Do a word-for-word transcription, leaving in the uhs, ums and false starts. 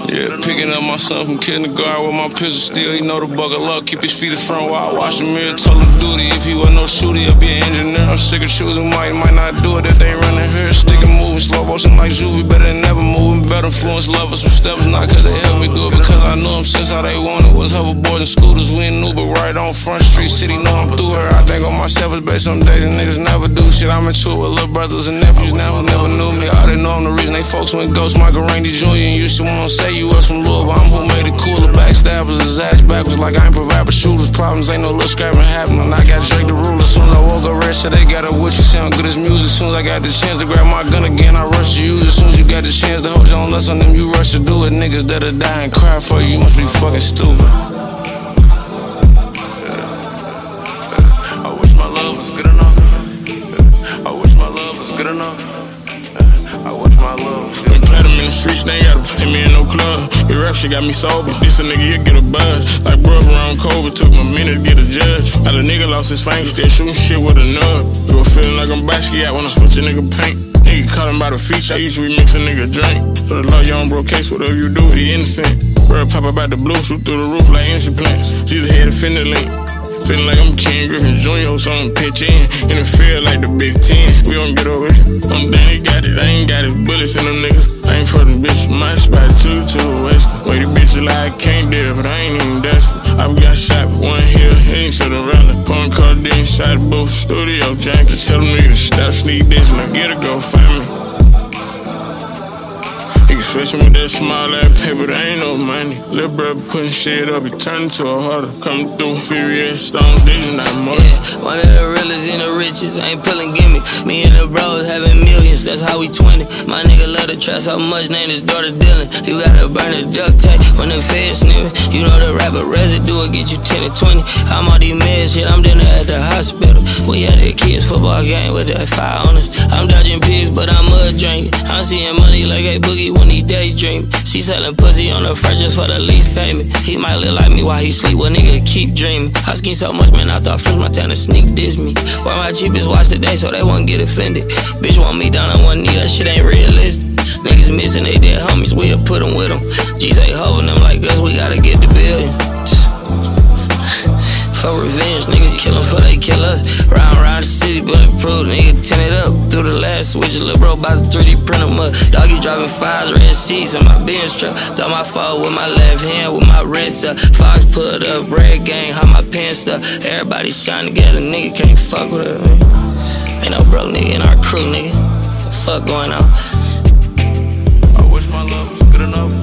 Yeah, picking up my son from kindergarten with my pistol still. He know to buckle up, keep his feet in front while I watch the mirror. Told him duty, if he wasn't no shooter, he'll be an engineer. I'm sick of choosing might, might not do it if they running here. Sticking moving, slow motion like Juvie, better than never moving. Better influence lovers, some steps, not cause they helped me do it, because I knew them since all they wanted was hoverboards and scooters. We in Uber right on Front Street, city know I'm through her. I think on myself is based some days and niggas never do shit. I'm into it with little brothers and nephews now who never knew me. All they know I'm the reason they folks went ghost. Michael Randy Junior and used to wanna say you was from Louisville. I'm who made it cooler. Backstabbers, his ass backwards like I ain't provide for shooters. Problems ain't no little scrapping happening. I got Drake the ruler. Soon as I woke up rest, so they got a wish. You sound good as music. Soon as I got the chance to grab my gun again, I rush to use it. Soon as you got the chance to hold your own lust on them, you rush to do it. Niggas that'll die and cry for you, you must be fucking stupid. I wish my love was good enough. I wish my love was good enough. I wish my love was good enough. Let him in the streets, they ain't gotta pay me in no club. The rap shit got me sober. This a nigga, you get a buzz. Like brother around COVID, took my minute to get a judge. Now the nigga lost his fame, still shooting shit with a nub. You a feeling like I'm Basquiat when I switch a nigga paint. Nigga caught him by the feet, I usually mix a nigga drink. So the law, you on bro case, whatever you do, he innocent. Bird pop up out the blue, shoot through the roof like engine plants. She's a head of Fender Link. Feeling like I'm Ken Griffin Junior, so I'm pitch in. In the field like the Big Ten. We don't get over it. I'm down, he got it. I ain't got his bullets in them niggas. I ain't for them bitches. My spot two to the west. Way the bitches like I can't deal, but I ain't even desperate. I got shot with one hill, he ain't to the rally. Pun car, then shot both studio junkies. Tell them niggas stop sneak this and I get to go find me. Niggas fishing with that small ass paper, there ain't no money. Lil' brother putting shit up, he turned into a harder. Coming through furious stones, this is not money. Yeah, one of the realest in the riches, I ain't pulling gimmicks. Me and the bros having millions, that's how we twenty. My nigga love the trust so much, name his daughter Dylan. You gotta burn the duct tape when the feds sniffing. You know the rapper residue will get you ten or twenty. I'm on these meds, shit, I'm dinner at the hospital. We had that kids football game with that five on us. I'm dodging pigs, but I'm mud drinking. I'm seeing money like a boogie when he daydream. She selling pussy on the front just for the lease payment. He might look like me while he sleep, well nigga keep dreaming. I ski so much, man, I thought French Montana sneak diss me. Wear my cheapest watch today so they won't get offended. Bitch want me down on one knee, that shit ain't realistic. Niggas missing they dead homies, we'll put them with them. G's ain't hovering them like us, we gotta get the billion. For revenge, nigga kill them before they kill us. Round round the city, bulletproof, nigga tin it up. Through the last switches, lil' bro, bout to three D print them up. Doggy driving fives, red seats in my Benz truck. Throw my phone with my left hand, with my wrist up. Fox put up, red gang, how my pants stuck. Everybody shine together, nigga can't fuck with it, man. Ain't no broke nigga in our crew, nigga. What the fuck going on? I wish my love was good enough.